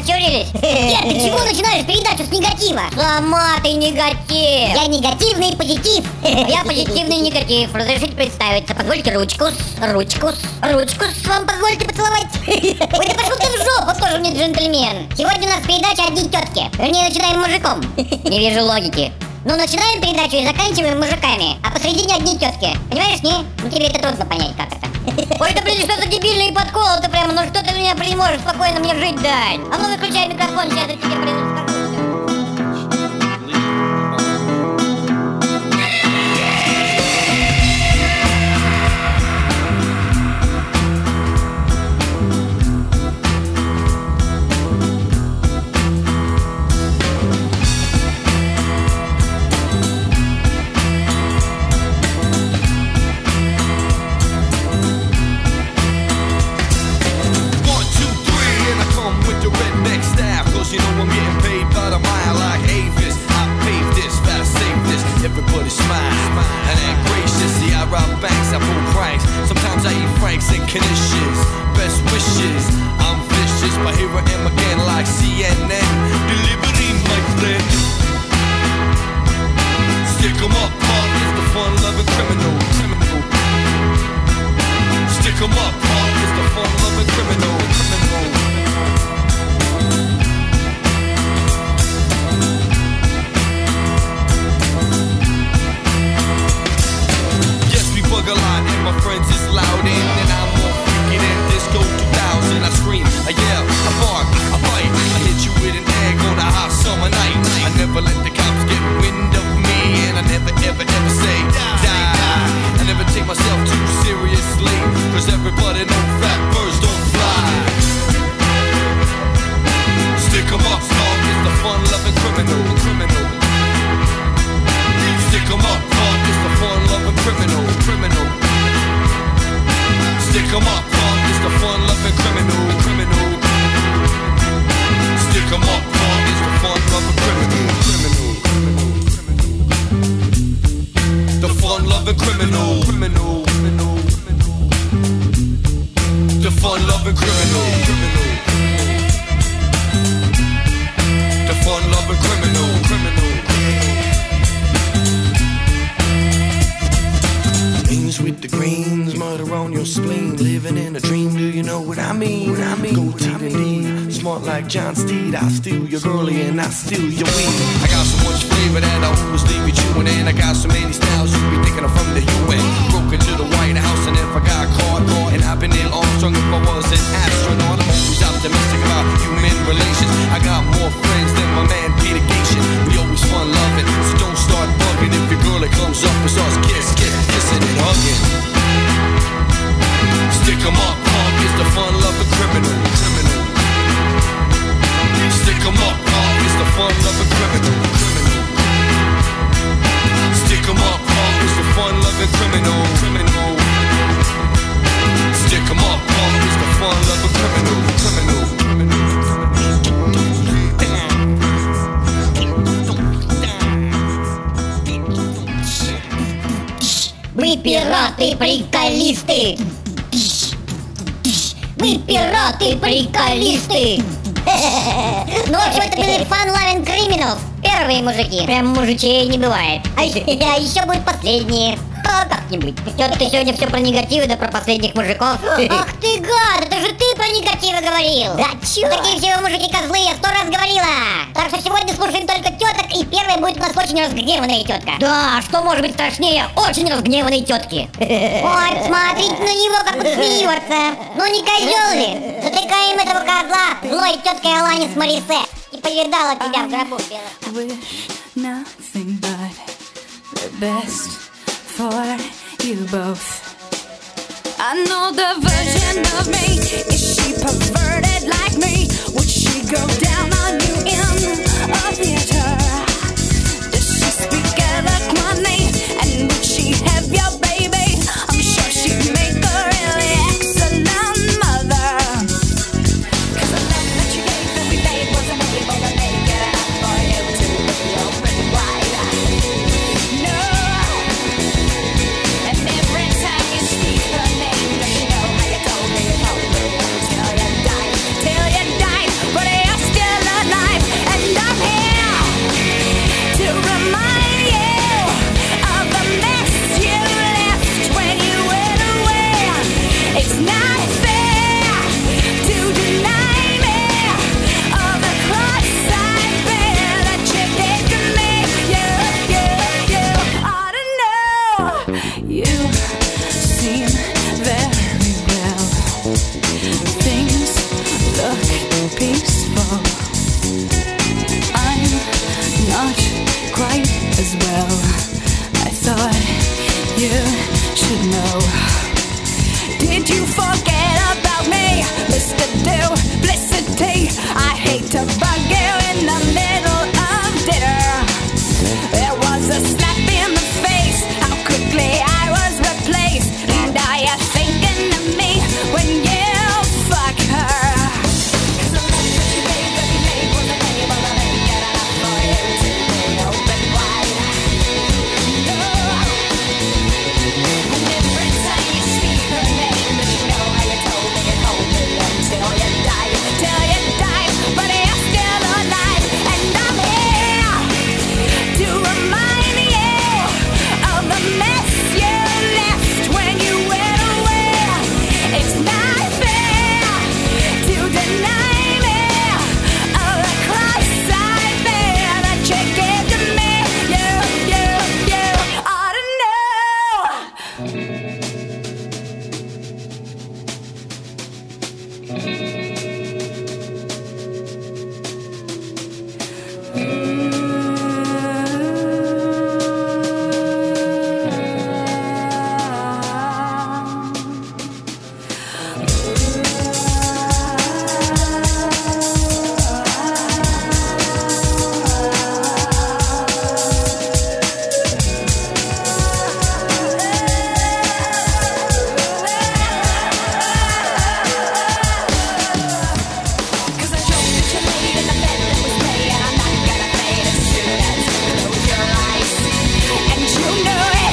окочурились? Нет, ты чего начинаешь передачу с негатива? Сама ты негатив. Я негативный позитив. Я позитивный негатив. Разрешите представиться. Позвольте ручку. Ручку вам позвольте поцеловать. Ой, да пошел ты в жопу, тоже мне джентльмен. Сегодня у нас передача «Одни тетки». Вернее, начинаем мужиком. Не вижу логики. Ну, начинаем передачу и заканчиваем мужиками, а посредине одни тетки. Понимаешь, не? Ну, тебе это трудно понять, как это. Ой, да блин, что за дебильный подкол, ты прямо, ну что ты меня не можешь спокойно мне жить дать? А ну, выключай микрофон, сейчас я тебе, блин, скажу. You know I'm getting paid by the mile like Avis. I paved this, gotta save this. Everybody smile and act gracious. See, I rob banks, I pull pranks. Sometimes I eat franks and conditions. Best wishes, I'm vicious, but here I am again like CNN. Delivery, my friend. Stick 'em up, punk is the fun-loving criminal. Stick 'em up, punk is the fun-loving criminal. A lot and my friends is loud in and I'm more freaking in disco 2000. I scream, I yell, I bark, I bite, I hit you with an egg on a hot summer night. I never let the cops get wind of me and I never ever ever say die. I never take myself too seriously, cause everybody know fat birds don't fly. Stick 'em up, dog is the fun-loving criminal. Stick 'em up, dog is the fun-loving criminal. Stick 'em up, punk is the fun-loving criminal. Stick 'em up, punk is the fun-loving criminal. The fun-loving criminal. The fun-loving criminal. The fun-loving criminal. With the greens, murder on your spleen. Living in a dream, do you know what I mean? Go to the lead, smart like John Steed. I'll steal your girlie and I'll steal your weed. I got so much flavor that I always leave you chewing. And I got so many styles you be thinking I'm from the UN. Broke into the White House and if I got caught, and I've been Neil Armstrong if I was an astronaut. I'm always optimistic about human relations. I got more friends than my man Peter Gatien. We always fun loving, so don't start bugging if your girlie comes up and starts kissing and hugging. Stick 'em up, punk is the fun-loving criminal. Stick 'em up, punk is the fun-loving criminal. Stick 'em up, punk is the fun-loving criminal. Stick 'em up, punk is the fun-loving criminal. Мы пираты-приколисты! Мы пираты-приколисты! Ну, в общем, это были Fun-Loving Criminals. Первые мужики. Прям мужичей не бывает. А еще будут последние. Как-нибудь. Что-то ты сегодня все про негативы, да про последних мужиков. Ах ты гад, это же ты про негативы говорил. Да чё? Такие все мужики козлы, я 100 раз говорила. Так что сегодня слушаем только теток, и первая будет у нас очень разгневанная тетка. Да, что может быть страшнее очень разгневанной тетки? Ой, смотрите на него, как он смеется. Ну не козел ли? Затыкаем этого козла злой теткой Аланис Морисе. И повидала тебя в гробу белых. For you both. I know the version of me. Is she perverted like me? Would she go down on you in a theater? Does she speak eloquently? And would she have your baby? I'm sure she'd make a really excellent mother. 'Cause the love that you gave to me, babe, wasn't able to make it out for you to be open wide. No. And every time you speak her name, does she know how you told me you told me till you died, but you're still You seem very well. Things look peaceful. I'm not quite as well. I thought you should know. Did you forget about me, Mr. Duplicity? I hate to bug you in the middle of dinner. There was a slap in the face, how quickly I was replaced. And now you're thinking of me when you fuck her. 'Cause the love that you gave every day was a table that ain't got enough for you to be open wide. No. And every time you speak her name, does she know how you told me you'd hold me until you die? Till you die, but you're still alive. And I'm here to remind you of the mess you left when you went away. It's not fair to deny me of the cross-eyed bear that you gave to me. You ought to know. Cause I joked that you laid in the bed that was me, and I'm not gonna fade as soon as you close your eyes. And you know it.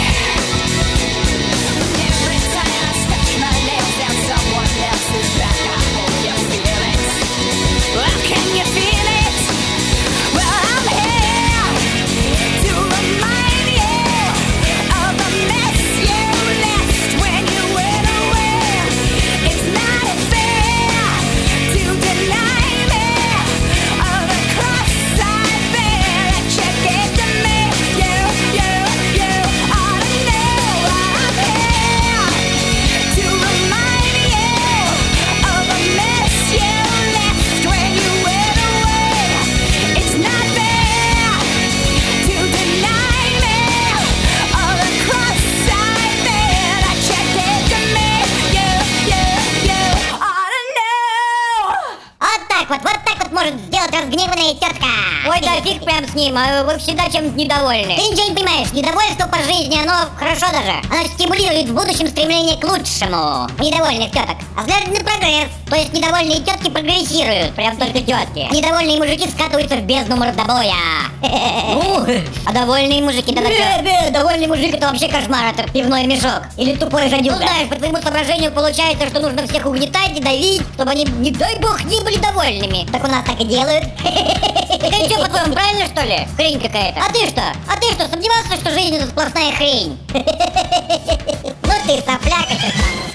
Every time I stretch my nails down someone else's back, I hope you feel it. Well, can you feel it? Well, I'm here to remind you of the mess you left when you went away. It's not fair to deny me of the cross-eyed bear that you gave to me. You ought to know I'm here to remind you of the mess you left when you went away. It's not fair to deny me of the cross-eyed bear that you gave to me. You ought to know. Вот так вот может сделать разгневанная тетка. Ой, да фиг прям с ним, вы всегда чем-то недовольны. Ты ничего не понимаешь, недовольство по жизни, оно хорошо даже. Оно стимулирует в будущем стремление к лучшему. У недовольных теток. А взглядный прогресс. То есть недовольные тетки прогрессируют, прям только тетки. А недовольные мужики скатываются в бездну мордобоя. А довольные мужики, да довольный мужик это вообще кошмар, это пивной мешок. Или тупой жадюга. Ну знаешь, по твоему соображению получается, что нужно всех угнетать и давить, чтобы они, не дай бог, не были довольными. Так у нас так и делают. Так это что, по-твоему, правильно что ли? Хрень какая-то. А ты что, сомневался, что жизнь это сплошная хрень? Ну ты сопляк это.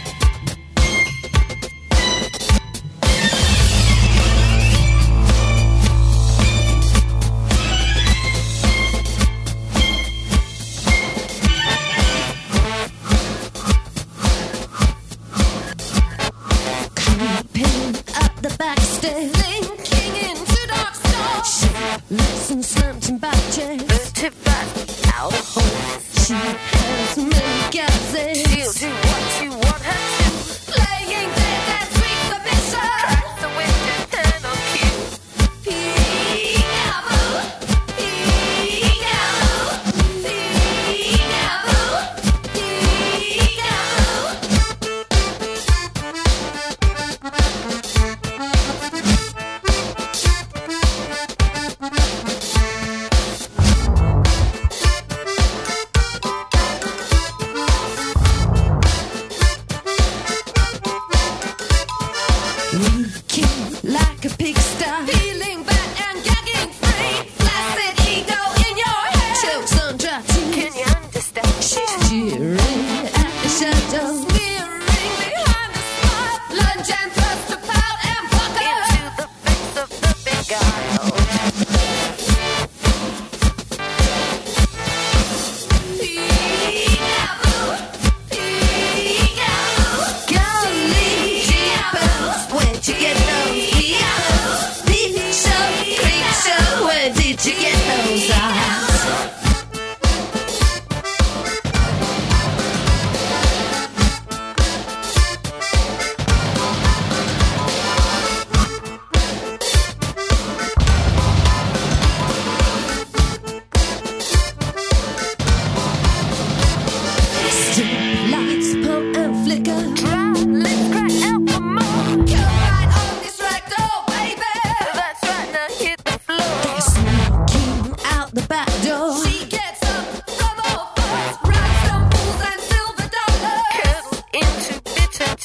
Creeping up the back stairs, linking into dark stars. Listen, slamming back chairs. Out of home. She has many gases. She'll do what you want her to. Playing dead and sweet submission. Crash the window and on cue. Peekaboo, peekaboo, peekaboo, peekaboo.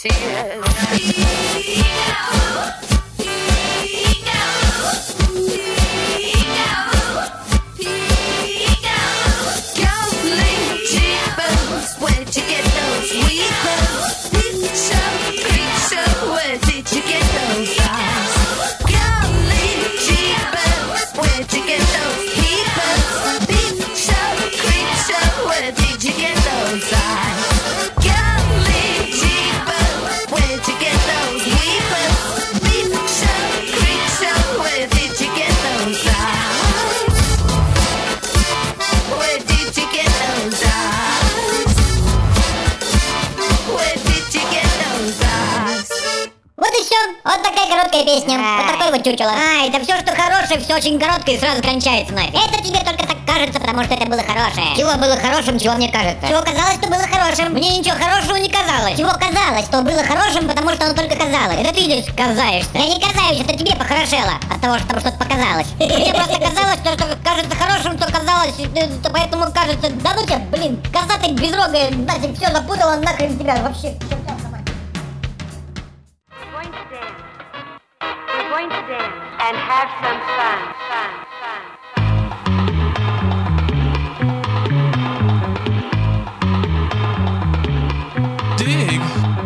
Вот такая короткая песня. Вот такой вот чучело. Это все, что хорошее, все очень короткое и сразу кончается нафиг. Это тебе только так кажется, потому что это было хорошее. Чего было хорошим, чего мне кажется? Чего казалось, что было хорошим? Мне ничего хорошего не казалось. Чего казалось, что было хорошим, потому что оно только казалось. Это ты здесь казаешься. Я не казаюсь, это тебе похорошело от того, что что-то показалось. Мне просто казалось, что кажется хорошим, то казалось, поэтому кажется, да ну тебя, блин, коза ты безрогая, нафиг все запутала, нахрен тебя вообще. We're going to dance and have some fun. Dig.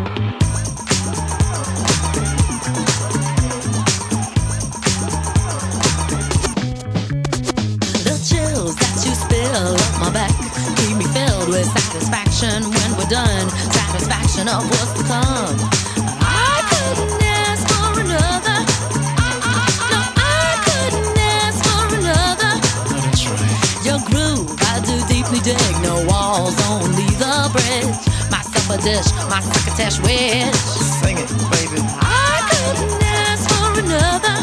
The chills that you spill up my back keep me filled with satisfaction when we're done. Satisfaction of what's to come. I couldn't ask for another. No, I couldn't ask for another. That's right. Your groove, I do deeply dig. No walls, only the bridge. My supper dish, my crocketesh wish. Sing it, baby. I couldn't ask for another.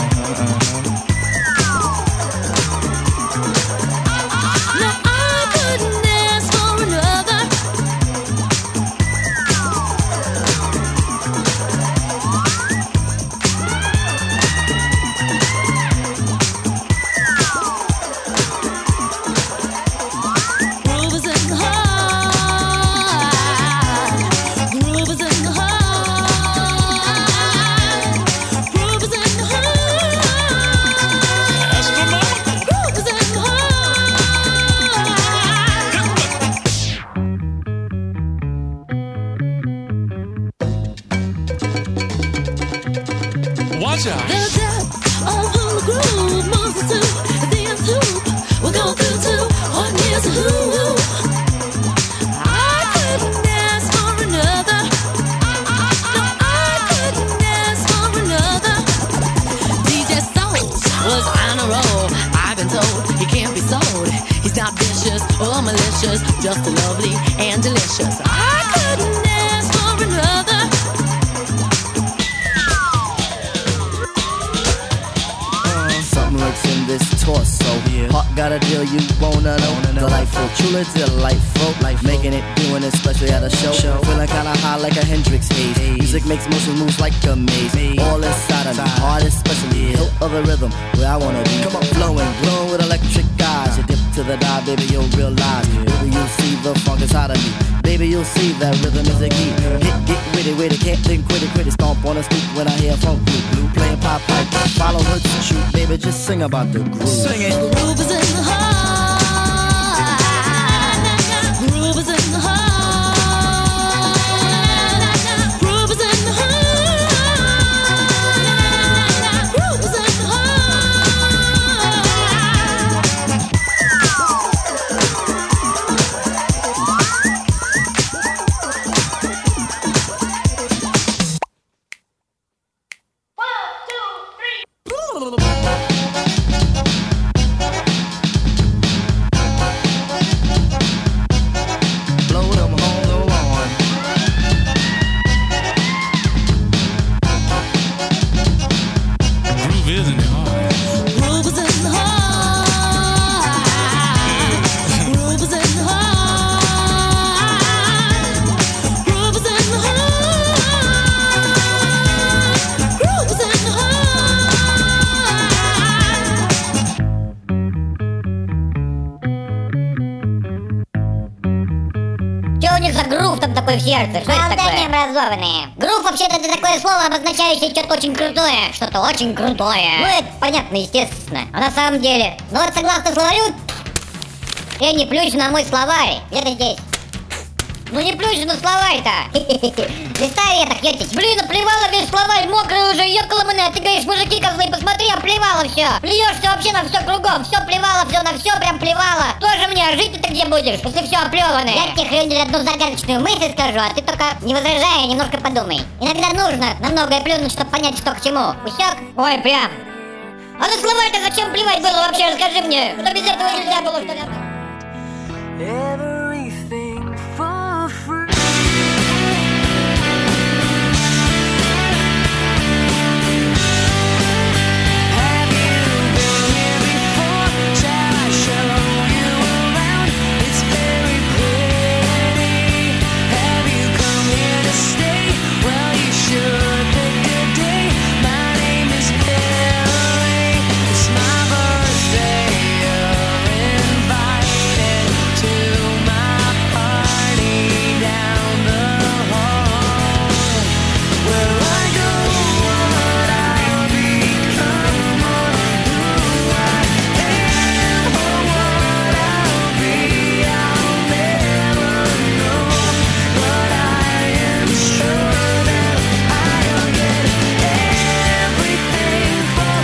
No, I couldn't ask for another. Groove is in the heart. Groove is in the heart. Groove is in the heart. Groove is in the heart. Watch out. The depth of the groove moves us to the nth hoop. We'll go through to what is a who. I couldn't ask for another. No, I couldn't ask for another. DJ Soul was on a roll. I've been told he can't be sold. He's not vicious or malicious, just lovely and delicious. I couldn't ask for another. Something lurks in this torso. Heart got a deal you wanna know. Delightful, truly delightful. Making it, doing it, especially at a show. Feeling kinda high like a Hendrix haze. Music makes motion moves like a maze. All inside of me, heart especially. Hilt of the rhythm, where I wanna be. Come on, flowing, glowing with electric eyes. You dip to the dive, baby, you'll realize. Baby, you'll see the funk inside of me. Baby, you'll see that rhythm is a key. Get with it, can't think, quit it. Stomp on the street when I hear funk blue. Playing pop pipe, follow her to shoot. Baby, just sing about the groove. Sing it. Groove is in the heart. Groove is in the heart. Groove is in the heart. Groove is in the heart. Что у них за грув там такой в сердце? Что это такое? Необразованные. Грув вообще-то это такое слово, обозначающее что-то очень крутое. Что-то очень крутое. Ну это понятно, естественно. А на самом деле, ну вот согласно словарю, я не плюсь на мой словарь. Где-то здесь. Ну не плюсь на словарь-то. Листай я так, етить. Блин, оплевала весь словарь, мокрый уже, ёкала мне. Ты говоришь, мужики козлы, посмотри, оплевала все. Плюешь все вообще на все кругом. Все плевала, все на все прям плевала. Тоже мне, а жить ты где будешь, если все оплеванное? Я тебе хрень одну загадочную мысль скажу, а ты только не возражай, немножко подумай. Иногда нужно на многое плюнуть, чтобы понять, что к чему. Усек? Ой, прям. А на словарь-то зачем плевать было вообще, расскажи мне. Что без этого нельзя было, что ли? Everything for free. Have you been here before? Shall I show you around? It's very pretty. Have you come here to stay? Well, you should pick a day. My name is Billy. It's my birthday. You're invited to my party down the hall. Where I go, what I'll become, or who I am, or what I'll be, I'll never know. But I am sure that I'll get everything for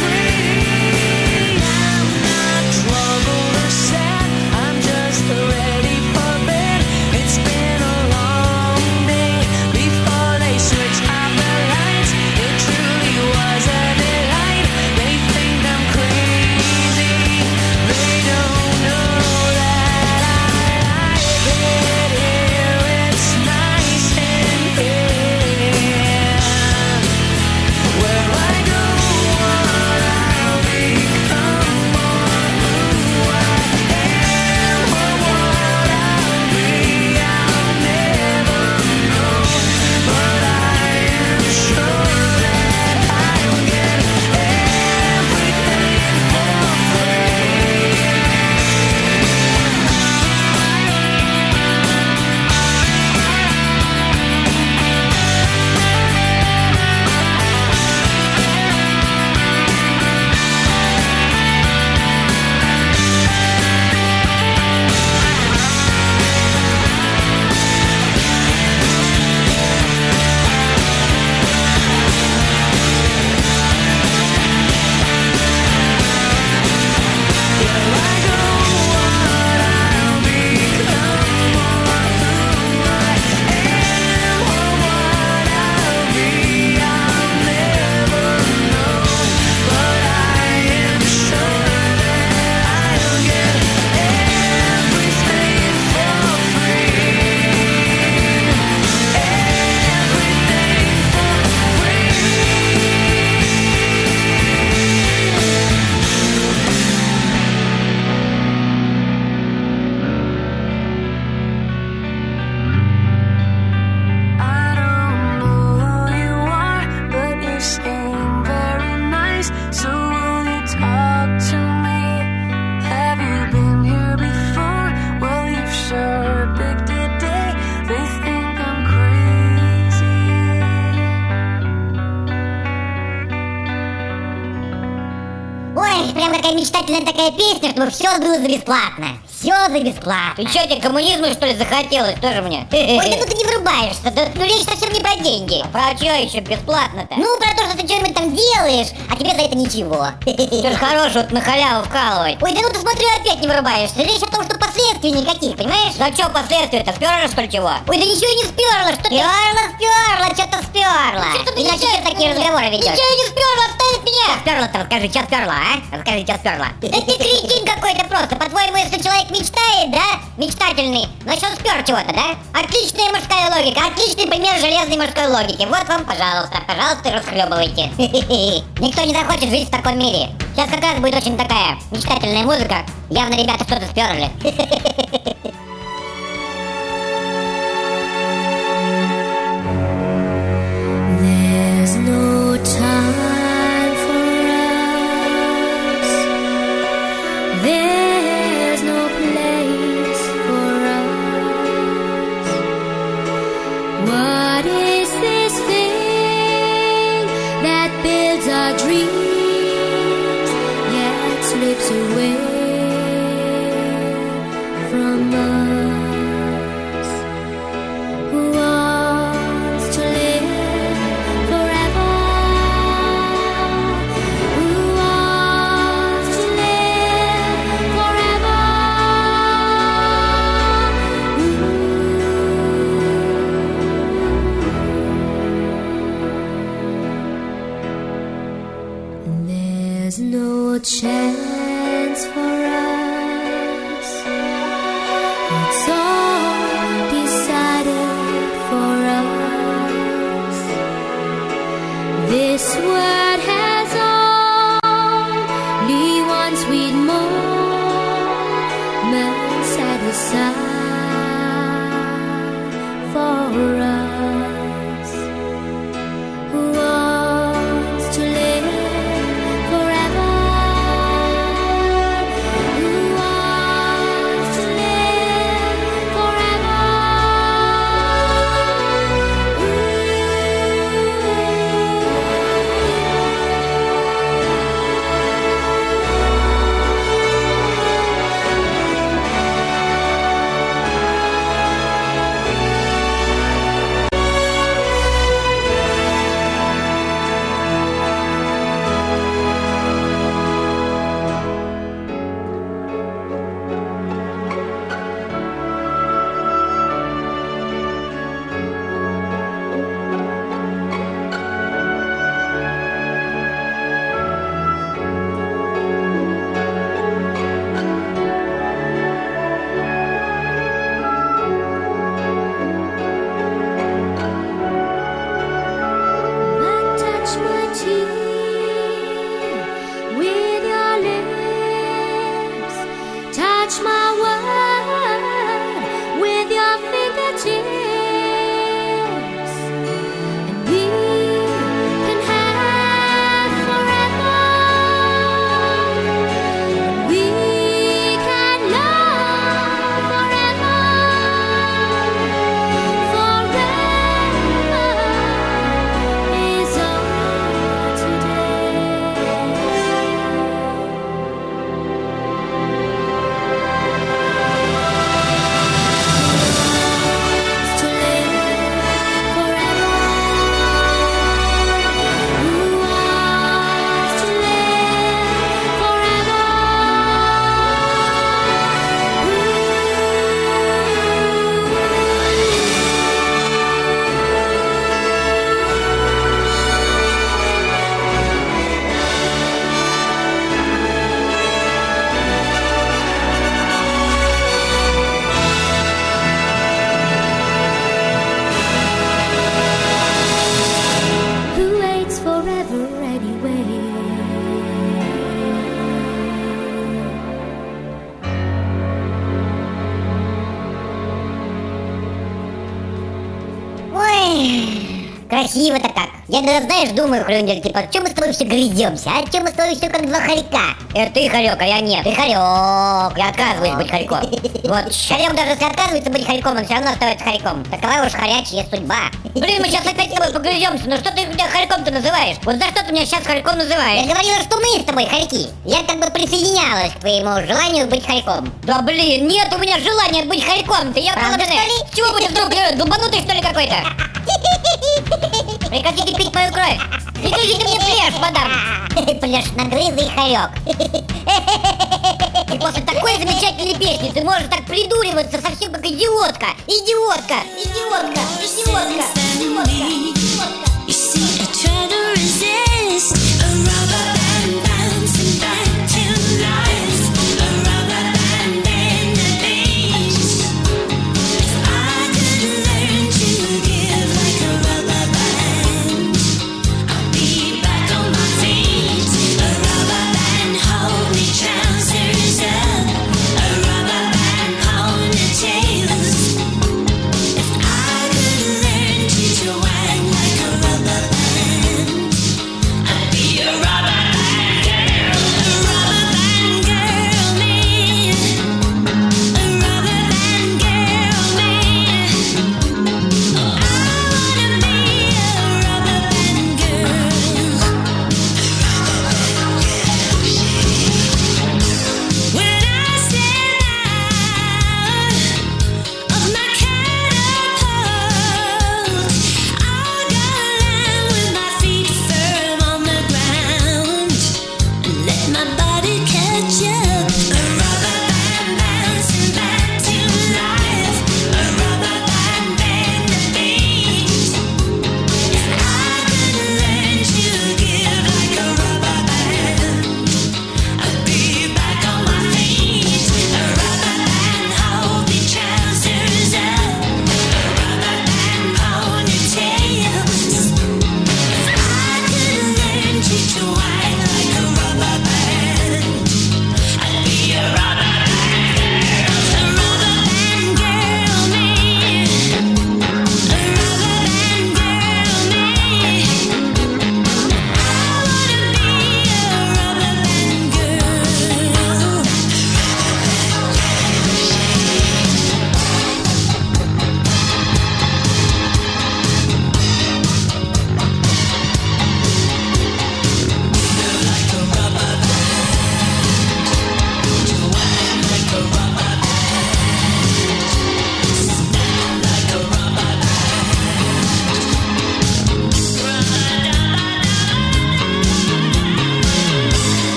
free. I'm not troubled or sad, I'm just ready for bed. It's been a long day before they switched off the lights. It truly was a delight. They think I'm crazy, they don't know that I like it here. It's nice in here. Where I go, what I'll become, or who I am, or what I'll be, I'll never know. But I am sure that I'll get everything for free. I don't know who you are, but you seem very nice. So will you talk to me? Have you been here before? Well, you sure picked a day. They think I'm crazy. Ой, прям такая мечтательная такая песня, чтобы все было за бесплатно. Все за бесплатно. Ты что, тебе коммунизма, что ли, захотелось? Тоже мне? Ой, да ну ты не врубаешься, да, ну речь совсем не про деньги. А про что еще бесплатно-то? Ну, про то, что ты что-нибудь там делаешь, а тебе за это ничего. Что ж хорошего на халяву вкалывать? Ой, да ну ты смотри, опять не врубаешься. Речь о том, что последствий никаких, понимаешь? Да что последствия-то, сперла, что ли, чего? Ой, да ничего и не сперла, что ты? Сперла, что-то сперла. Иначе ты такие разговоры ведешь. Ничего не сперла, оставит меня. Сперла-то, расскажи, что сперла, а? Расскажи, что сперла. Это ты кретин какой-то просто. По-твоему, если человек мечтает, да? Мечтательный. Значит, он спер чего-то, да? Отличная мужская логика. Отличный пример железной мужской логики. Вот вам, пожалуйста, расхлебывайте. Никто не захочет жить в таком мире. Сейчас как раз будет очень такая мечтательная музыка. Явно ребята что-то сперли. There's no time for us. There's no place for us. no chance for us. It's all decided for us. This world has only one sweet moment set aside for us. Who wants to live forever? Who wants to live forever? Touch my cheek with your lips. Touch my word with your fingertips. And we can have forever. We can love forever. Forever is all today. To live forever. Who wants to live forever? Who waits forever anyway? Ой, красиво-то как. Я даже, знаешь, думаю, Хрюндель, типа, чем мы с тобой все грыземся, а? Чем мы с тобой все как два хорька? Это ты хорек, а я нет. Ты хорек, я отказываюсь быть хорьком. Вот, хорек даже если отказывается быть хорьком, он все равно остается хорьком. Такова уж хорячья судьба. Блин, мы сейчас опять с тобой погрыземся, ну что ты меня хорьком-то называешь? Вот за что ты меня сейчас хорьком называешь? Я говорила, что мы с тобой хорьки. Я как бы присоединялась к твоему желанию быть хорьком. Да блин, нет у меня желания быть хорьком. Ты Правда, что ли? С чего будешь вдруг долбанутый что ли какой-то? Прекратите пить мою кровь! Прекратите мне плешь, мадам! Плешь нагрызый хорек. И после такой замечательной песни ты можешь так придуриваться совсем как идиотка! Идиотка! Идиотка! Идиотка! Идиотка! You see, I try to resist a rubber band bouncing back to life. A rubber band in the beach. If I could learn to give like a rubber band, I'll be back on my feet. A rubber band hold me trousers up. A rubber band ponytails. If I could learn to wag like a rubber band, I'd be a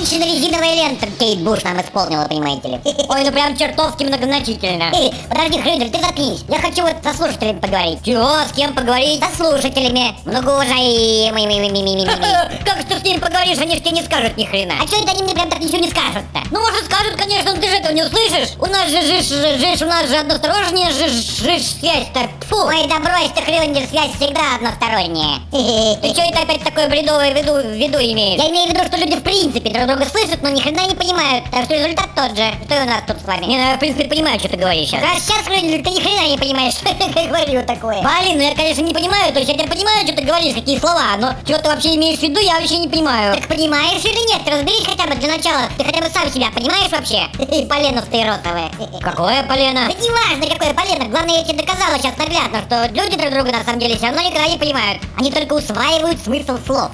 Женщина-резиновая лента Кейт Буш нам исполнила, понимаете ли. Ой, ну прям чертовски многозначительно. Подожди, Хрюдель, ты заткнись. Я хочу вот со слушателями поговорить. Чего? С кем поговорить? Со слушателями. Многоуважаемыми. Как что с ними поговоришь, они ж тебе не скажут ни хрена. А что это они мне прям так ничего не скажут-то? Ну, может, скажут, конечно, но ты же этого не услышишь. У нас же у нас же односторонняя связь-то. Фу. Ой, да брось ты, Хрюдель, связь всегда односторонняя. Ты что это опять такое бредовое в виду имеешь? Я имею в виду, что люди в принципе друг друга слышат, но ни хрена не понимают. Так что результат тот же. Что у нас тут с вами? Не, ну я в принципе понимаю, что ты говоришь сейчас. А сейчас, Хрюдель, ты ни хрена не понимаешь, что я говорю такое. Блин, ну я, конечно, не понимаю, то есть я тебя понимаю, что ты говоришь, какие слова, но что ты вообще имеешь в виду, я вообще не понимаю. Так понимаешь или нет? Ты разберись хотя бы для начала. Ты хотя бы сам себя понимаешь вообще? Поленовские розовые. Какое полено? Да не важно, какое полено. Главное, я тебе доказала сейчас наглядно, что люди друг друга на самом деле все равно никогда не понимают. Они только усваивают смысл слов.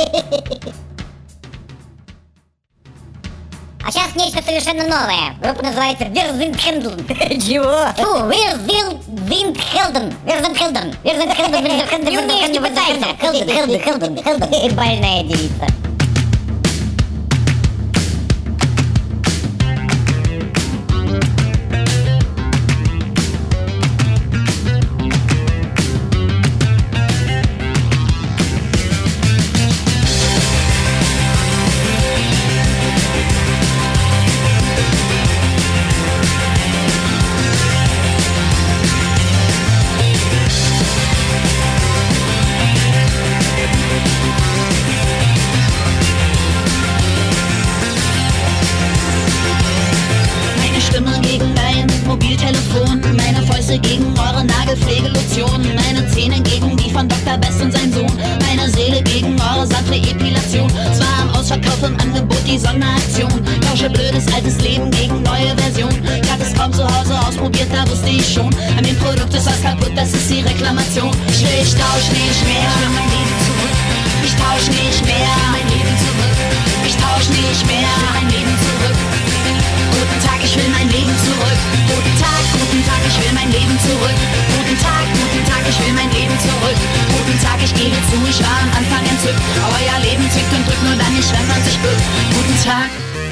А сейчас нечто совершенно новое. Группа называется Верзинхендлен. Чего? Фу, Верзинхендлен. Не умеешь, не пытайся. Хелден. Больная девица. Gegen eure Nagelpflegelotion, meine Zähne gegen die von Dr. Best und sein Sohn, meine Seele gegen eure sanfte Epilation. Zwar am Ausverkauf im Angebot die Sonderaktion, tausche blödes altes Leben gegen neue Version. Ich hatte es kaum zu Hause ausprobiert, da wusste ich schon, an dem Produkt ist was kaputt, das ist die Reklamation. Ich tausch nicht mehr, ich will mein Leben zurück. Ich tausch nicht mehr, mein Leben zurück. Ich tausch nicht mehr, mein Leben zurück. Guten Tag, ich will mein Leben zurück. Guten Tag, ich will mein Leben zurück. Guten Tag, ich will mein Leben zurück. Guten Tag, ich gebe zu, ich war am Anfang entzückt. Euer Leben zwickt und drückt nur dann nicht, wenn man sich bückt. Guten Tag.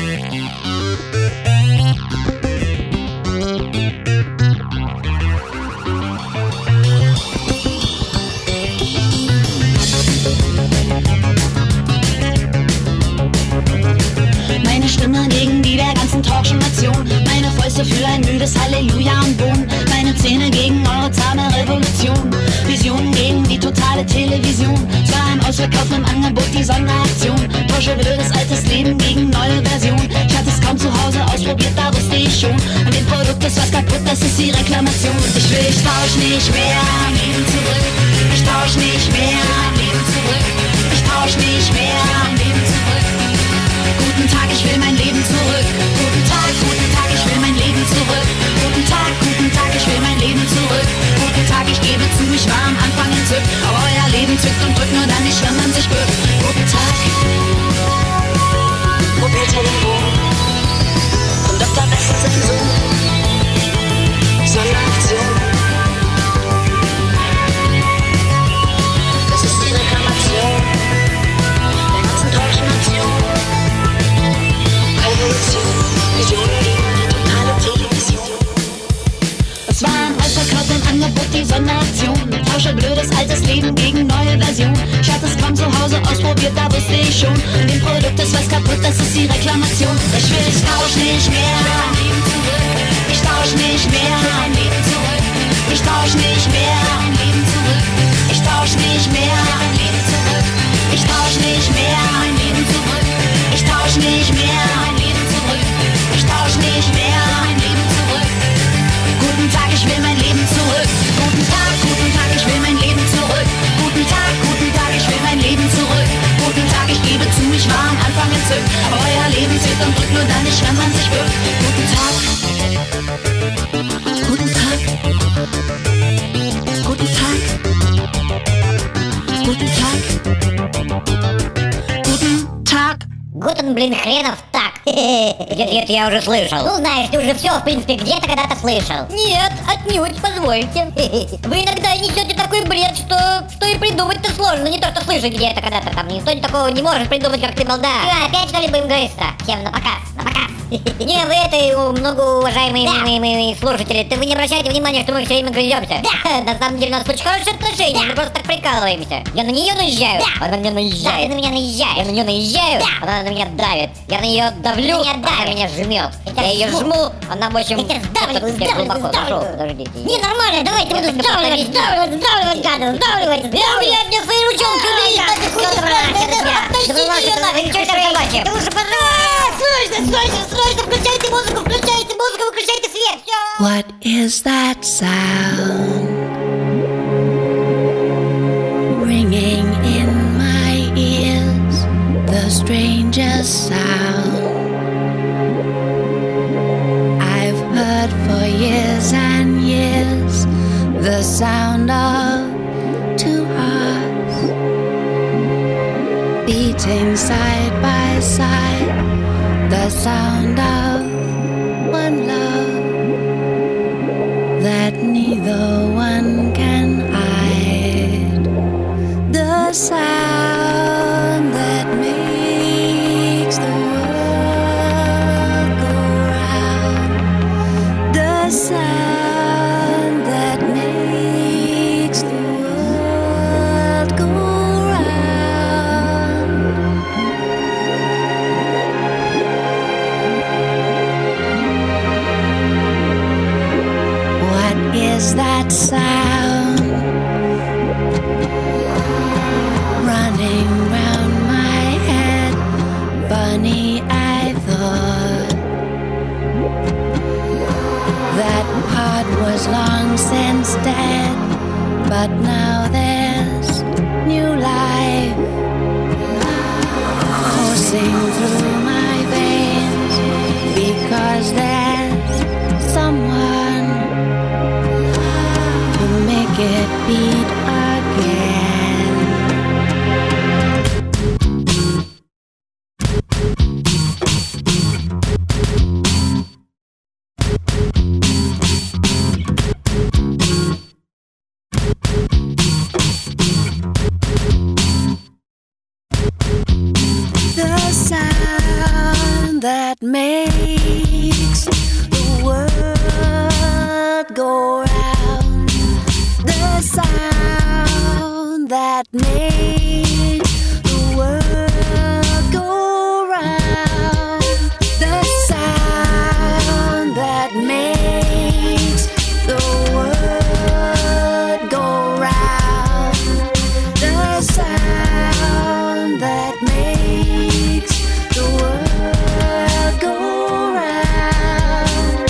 Meine Stimme gegen die der ganzen Talkshow-Nation. Meine Fäuste für ein müdes Halleluja und Bohnen. Meine Zähne gegen eure zahme Revolution. Visionen gegen die totale Television. Zwar im Ausverkauf im Angebot die Sonderaktion. Tausche blödes altes Leben gegen neue Version. Ich hatte es kaum zu Hause ausprobiert, da wusste ich schon, an dem Produkt ist was kaputt, das ist die Reklamation. Ich tausch nicht mehr, mein Leben zurück. Ich tausch nicht mehr, mein Leben zurück. Ich tausch nicht mehr, mein Leben zurück. Guten Tag, ich will mein Leben zurück. Guten Tag, ich will mein Leben zurück. Guten Tag, ich will mein Leben zurück. Guten Tag, ich gebe zu, ich war am Anfang entzückt. Aber euer Leben zwickt und drückt nur dann nicht, wenn man sich bückt. Guten Tag. Mobiltelefon von Dr. Best und sein Sohn. Sonderaktion. Das ist die Reklamation der ganzen deutschen Nation. Revolution, Visionen gegen die totale Television. Es war ein Ausverkauf im Angebot die Sonderaktion. Tausche blödes altes Leben gegen neue Version. Ich hatte es kaum zu Hause ausprobiert, da wusste ich schon, an dem Produkt ist was kaputt, das ist die Reklamation. Ich tausch nicht mehr, mein Leben zurück. Ich tausch nicht mehr, mein Leben zurück. Ich tausch nicht mehr, mein Leben zurück. Ich tausch nicht mehr, mein Leben zurück. Ich tausch nicht mehr, mein Leben zurück. Ich tausch nicht mehr, mein Leben zurück. Ich tausch nicht mehr, mein Leben zurück. Guten Tag, ich will mein Leben zurück. Guten Tag, ich will mein Leben zurück. Guten Tag, ich will mein Leben zurück. Guten Tag, ich gebe zu, ich war am Anfang entzückt. Aber euer Leben zählt und drückt nur dann nicht, wenn man sich bückt. Guten Tag. Guten Tag. Guten Tag. Guten Tag. Guten Tag. Guten, блин, хренов так. Это я уже слышал. Ну, знаешь, ты уже все, в принципе, где-то когда-то слышал. Нет, отнюдь, позвольте. Вы иногда несете такой бред, что и придумать-то сложно. Не то, что слышать где-то когда-то там. Никто такого не может придумать, как ты, балда. Опять что ли будем говорить-то? Всем на показ, на показ. Не, вы это, многоуважаемые мои слушатели, вы не обращайте внимания, что мы все время грыземся. На самом деле у нас очень хорошие отношения, мы просто так прикалываемся. Я на нее наезжаю, она на меня наезжает. Ты на меня наезжаешь. Я на нее наезжаю, она на меня давит. Я на нее давлю, она меня жмет. Я ее жму, она в общем... Я тебя сдавливаю. Подождите. Не, нормально, давайте буду сдавливать, гада, сдавливать. Я мне свои ручонки убери. Отпусти ее нафиг, ничего себе собачье. Ты лучше срочно, включайте музыку, выключайте свет. Все. What is that sound ringing in my ears? The strangest sound I've heard for years and years. The sound of two hearts beating side by side. The sound of one love that neither one can hide. The sound that makes the world go round. The sound that makes the world go round. What is that sound running round my head? Funny, I thought that part was long since dead, but now there's new life coursing through my veins, because there's someone who make it beat again. The sound that makes the world go round. The sound that makes the world go round. The sound that makes the world go round. The sound that makes the world go round.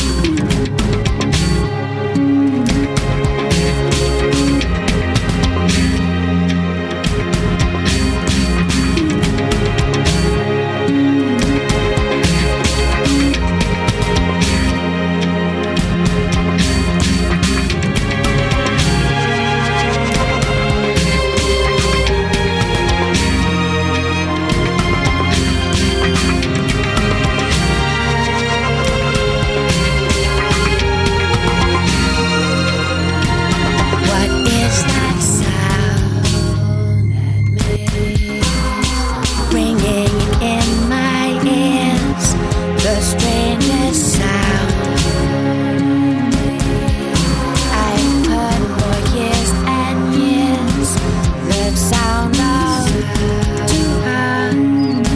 What is that sound that makes ringing in my ears? The strangest sound I've heard for years and years. The sound of two hearts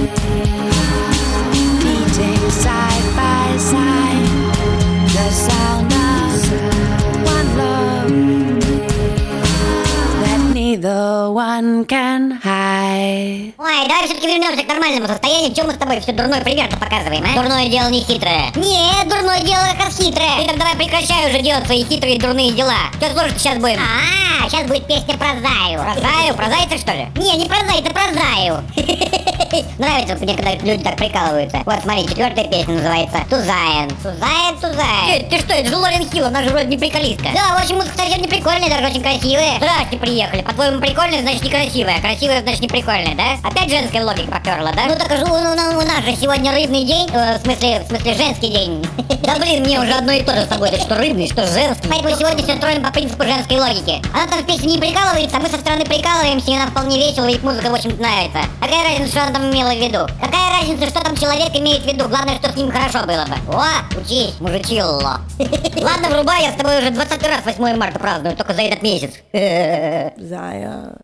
beating side by side. The sound of one love that neither one can hide. Ой, давай все-таки вернемся к нормальному состоянию. Чем мы с тобой все дурной пример-то показываем, а? Дурное дело не хитрое. Нет, дурное дело как раз хитрое. Ты так давай прекращай уже делать свои хитрые дурные дела. Что слушать сейчас будем? Сейчас будет песня про Заю. Про Заю? Про зайца, что ли? Не про Заю, это про Заю. Нравится мне, когда люди так прикалываются. Вот, смотри, 4-я песня называется «Тузаен». Тузаен. Ты что, это же Лорен Хилл, она же вроде не приколистка. Да, в общем, музыка, кстати, не прикольная, даже очень красивая. Здрасте, приехали. По-твоему, прикольная, значит, некрасивая. Красивая, значит, не прикольная, да? Опять женская логика поперла, да? Ну так у нас же сегодня рыбный день, в смысле, женский день. Да блин, мне уже одно и то же с тобой, ты что рыбный, что женский. Поэтому сегодня все строим по принципу женской логики. Она там в песне не прикалывается, а мы со стороны прикалываемся, и нам вполне весело, и музыка, в общем-то, нравится. Какая разница, что она там имела в виду? Какая разница, что там человек имеет в виду? Главное, что с ним хорошо было бы. О, учись, мужичилло. Ладно, врубай, я с тобой уже 20 раз 8 марта праздную, только за этот месяц. Zaya.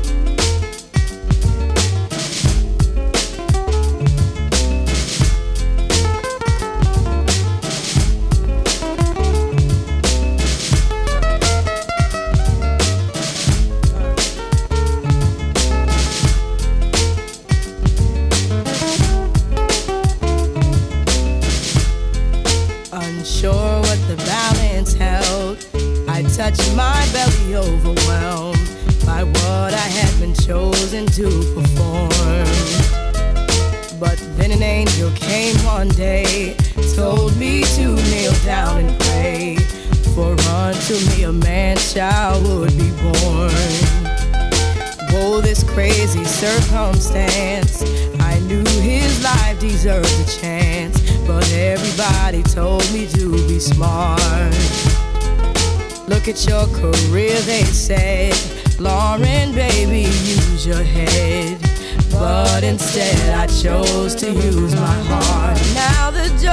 Unsure what the balance held, I touched my belly, overwhelmed by what I had been chosen to perform. But then an angel came one day, told me to kneel down and pray, for unto me a man-child would be born. Whoa, this crazy circumstance, I knew his life deserved a chance, but everybody told me to be smart. Look at your career, they said, Lauren, baby, use your head. But instead I chose to use my heart. Now the joy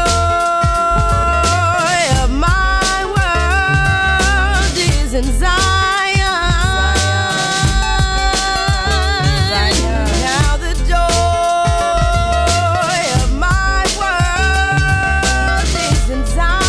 of my world is in Zion. Now the joy of my world is in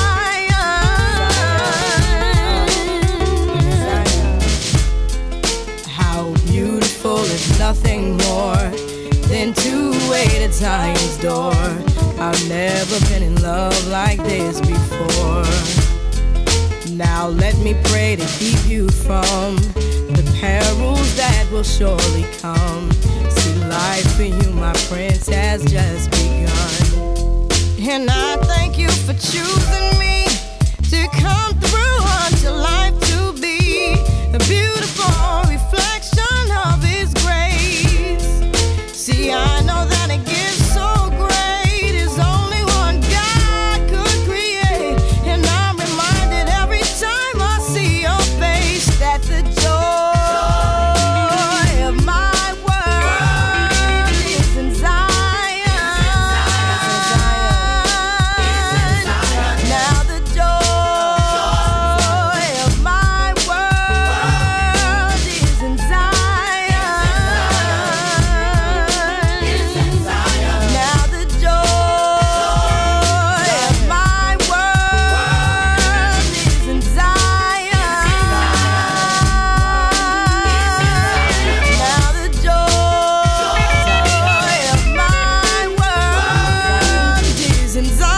Zion. How beautiful is nothing more than to wait at Zion's door. I've never been in love like this before. Now let me pray to keep you from the perils that will surely come. See, life for you, my prince, has just begun. And I thank you for choosing me to come through unto life to be a beautiful reflection of His grace. See, I know that a gift so great is only one God could create. And I'm reminded every time I see your face that the joy of my world is in Zion. Now the joy of my world is in Zion. Now the joy of my world is in Zion. Now the joy of my world is in Zion.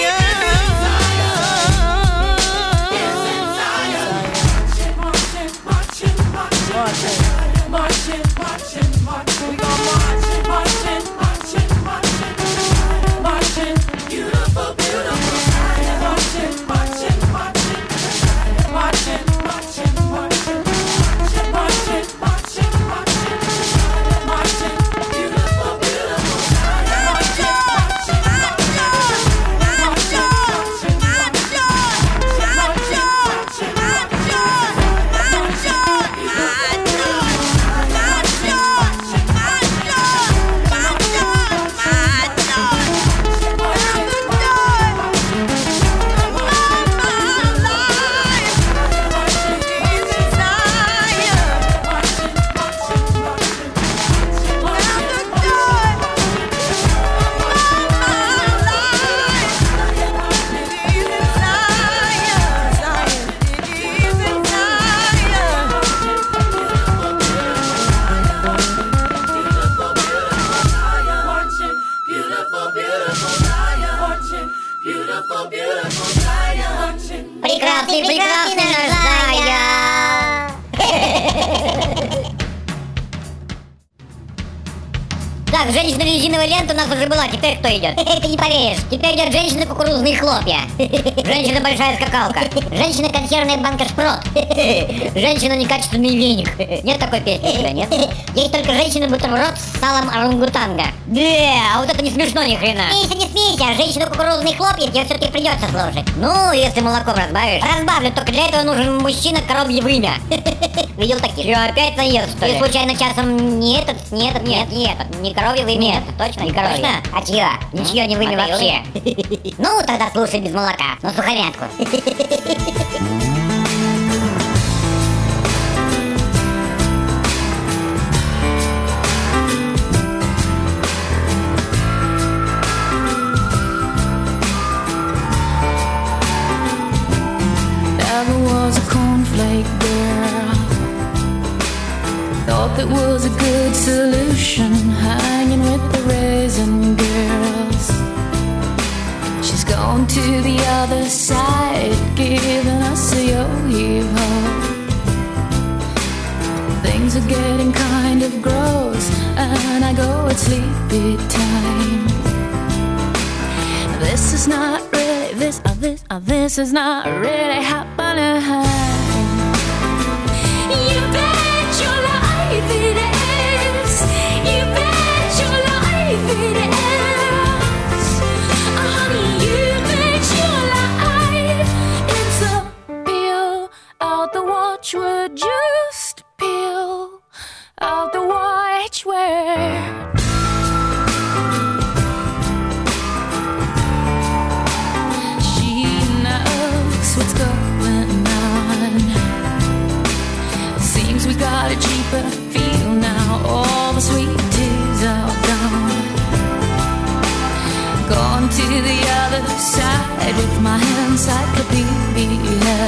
Прекрасный наш Зая. Так, Так, женщина-резиновая лента у нас уже была, теперь кто идет? Ты не поверишь. Теперь идет женщина-кукурузные хлопья. Женщина-большая скакалка. Женщина-консервная банка шпрот. Женщина-некачественный веник. Нет такой песни у тебя, нет? Есть только женщина-бутерброд с салом орангутанга. Да, а вот это не смешно ни хрена. Смейся, не смейся, женщина-кукурузные хлопья тебе все-таки придется слушать. Ну, если молоком разбавишь. Разбавлю, только для этого нужен мужчина коровье вымя. Видел таких? Что, опять наелся, что ли? Ты случайно часом не этот, не коровье вымя? Нет, точно не коровье. Точно? А чье? Ничье не вымя вообще. Ну, тогда слушай без молока, но сухомятку. Never was a cornflake girl. Thought that was a good solution, hanging with the raisin girls. She's gone to the other side, giving us a yo-yo. Things are getting kind of gross, and I go at sleepy time. This is not really, this is not really happening. You bet your life it is. You bet your life it is. Honey, you bet your life. It's a peel out the watchword, just peel out the watchword. What's going on? Seems we got a cheaper feel now. All the sweet teas are gone. Gone to the other side with my encyclopedia.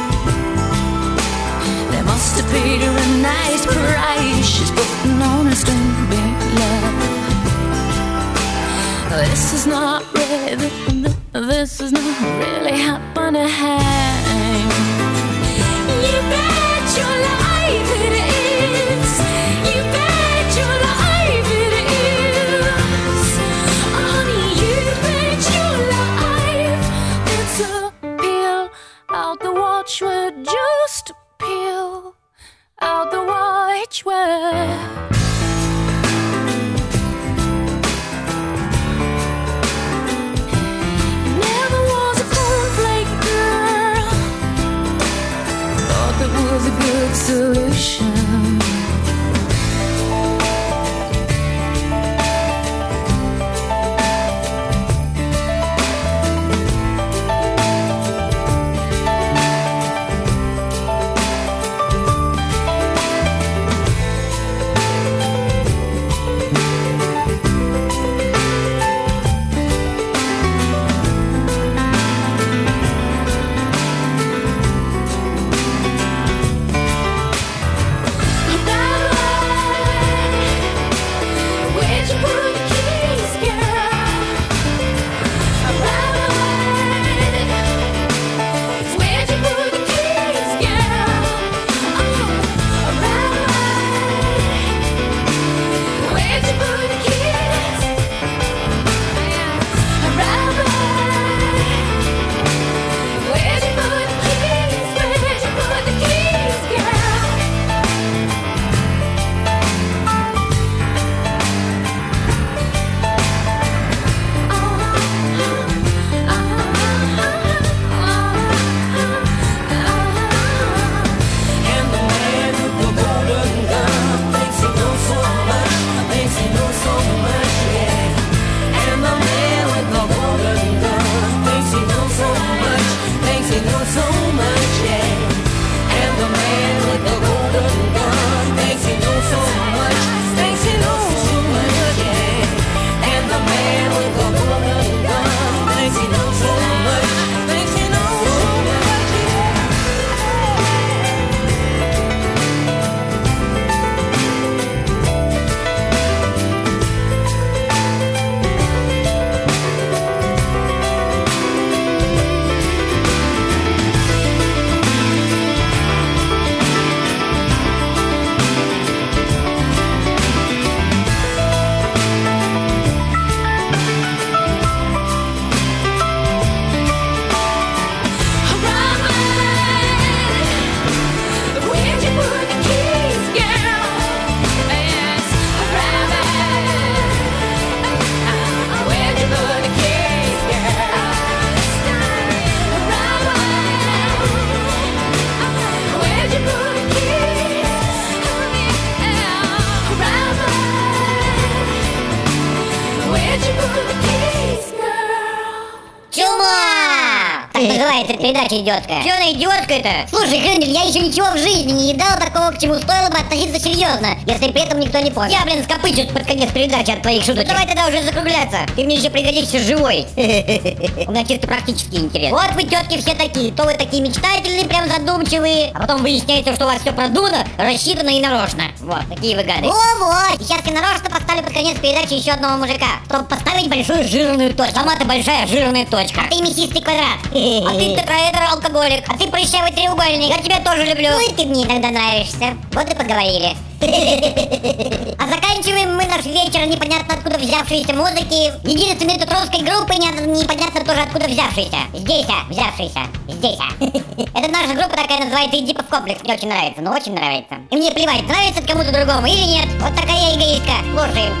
They must have paid her a nice price. She's putting on a string big love. This is not really, this is not really happening. You bet your life it is. You bet your life it is. Honey, you bet your life. It's a peel out the watchword, just peel out the watchword. Was a good solution. Так называется передача идиотская. Чё она идиотская-то? Слушай, Хрюндель, я еще ничего в жизни не едал такого, к чему стоило бы относиться серьезно, если при этом никто не понял. Я, скопычусь под конец передачи от твоих шуток. Давай тогда уже закругляться. Ты мне еще пригодишься живой. У меня чисто практический интерес. Вот вы, тетки, все такие. То вы такие мечтательные, прям задумчивые, а потом выясняется, что у вас все продумано, рассчитано и нарочно. Вот, такие вы гады. Вот. Сейчас я нарочно поставлю под конец передачи еще одного мужика, чтобы поставить большую жирную точку. Сама-то большая жирная точка. А ты мясистый квадрат. А ты тетраэдр алкоголик. А ты прыщавый треугольник. Я тебя тоже люблю. Ну и ты мне иногда нравишься. Вот и поговорили. А заканчиваем мы наш вечер непонятно откуда взявшейся музыки. Единственной тут русской группы непонятно тоже откуда взявшейся. Здесь. Это наша группа такая называется Эдипов комплекс. Мне очень нравится, очень нравится. И мне плевать, нравится кому-то другому или нет. Вот такая я эгоистка. Слушаем.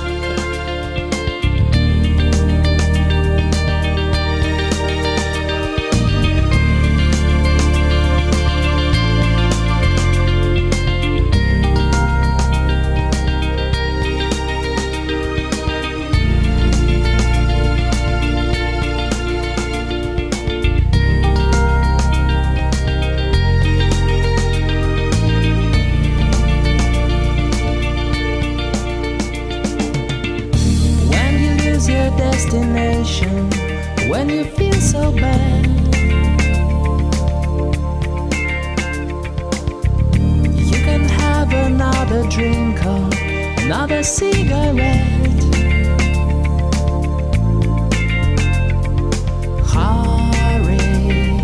Destination when you feel so bad. You can have another drink or another cigarette. Hurry,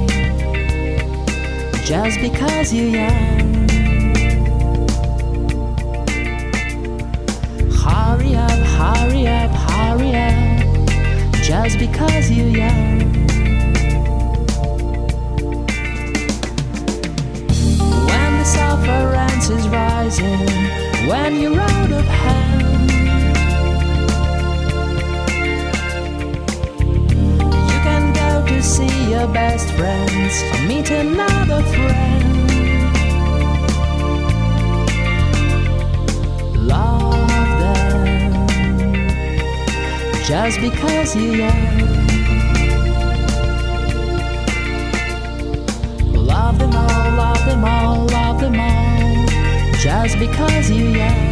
just because you're young. Hurry up, hurry up, hurry up. Just because you're young. When the sufferance is rising, when you're out of hand, you can go to see your best friends or meet another friend. Love them just because you're young. Love them all, love them all, love them all, just because you're young.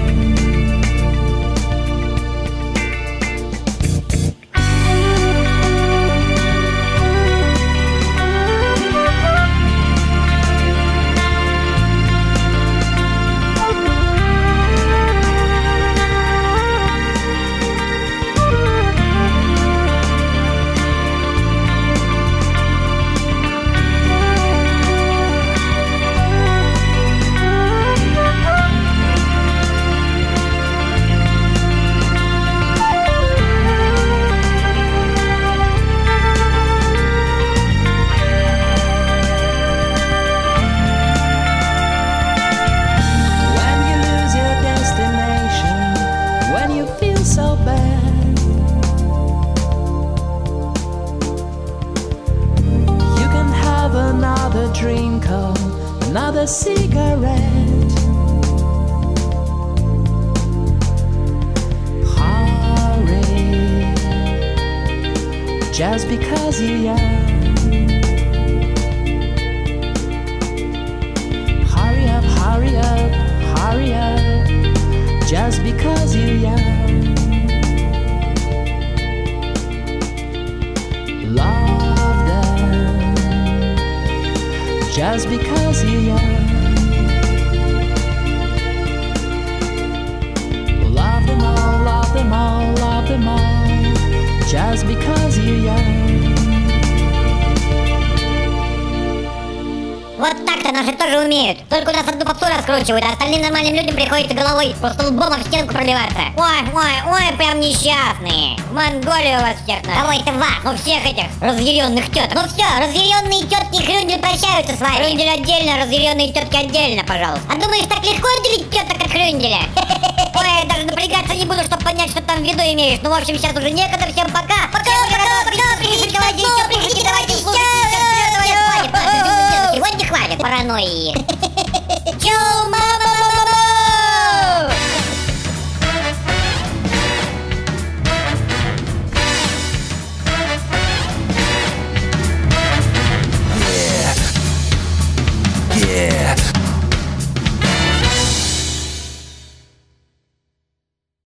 Drink or another cigarette. Hurry, just because you're young. Hurry up, hurry up, hurry up, just because you're young. Love them just because you're young. Love them all, love them all, love them all, just because you're young. Вот так-то наши тоже умеют. Только у нас одну попсу раскручивают, а остальным нормальным людям приходится головой просто лбом об стенку пробиваться. Ой, прям несчастные. В Монголию вас всех надо. Кого-то вас, ну всех этих разъяренных теток. Ну все, разъяренные тетки и Хрюндель прощаются с вами. Хрюндель отдельно, разъяренные тетки отдельно, пожалуйста. А думаешь, так легко отделить теток от Хрюнделя? Ой, я даже напрягаться не буду, чтобы понять, что там в виду имеешь. Ну, в общем, сейчас уже некогда. Всем пока. Приходите, давайте слушать. Сегодня хватит паранойи.